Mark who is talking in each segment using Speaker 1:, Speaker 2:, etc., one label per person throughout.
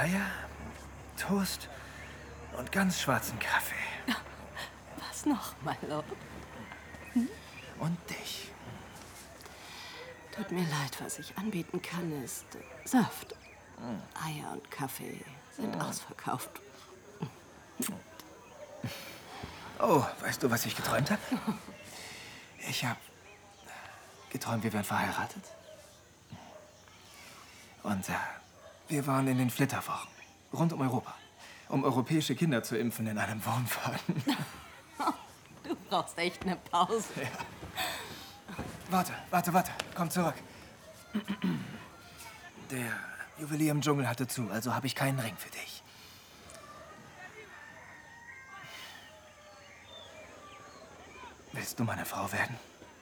Speaker 1: Eier, Toast und ganz schwarzen Kaffee.
Speaker 2: Was noch, Milo?
Speaker 1: Und dich.
Speaker 2: Tut mir leid, was ich anbieten kann, ist Saft. Eier und Kaffee sind ausverkauft.
Speaker 1: Oh, weißt du, was ich geträumt habe? Ich habe geträumt, wir wären verheiratet. Und wir waren in den Flitterwochen rund um Europa, um europäische Kinder zu impfen in einem Wohnwagen.
Speaker 2: Du brauchst echt eine Pause.
Speaker 1: Ja. Warte, komm zurück. Der Juwelier im Dschungel hatte zu, also habe ich keinen Ring für dich. Willst du meine Frau werden?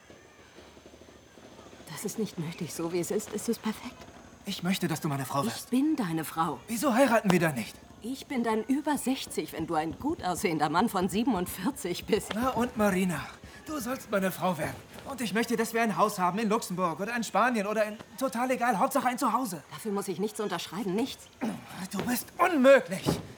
Speaker 2: Das ist nicht nötig. So wie es ist es perfekt.
Speaker 1: Ich möchte, dass du meine Frau
Speaker 2: Ich
Speaker 1: wirst.
Speaker 2: bin deine Frau.
Speaker 1: Wieso heiraten wir dann nicht?
Speaker 2: Ich bin dann über 60, wenn du ein gut aussehender Mann von 47 bist.
Speaker 1: Na und Marina, du sollst meine Frau werden. Und ich möchte, dass wir ein Haus haben in Luxemburg oder in Spanien oder in... Total egal, Hauptsache ein Zuhause.
Speaker 2: Dafür muss ich nichts unterschreiben, nichts.
Speaker 1: Du bist unmöglich.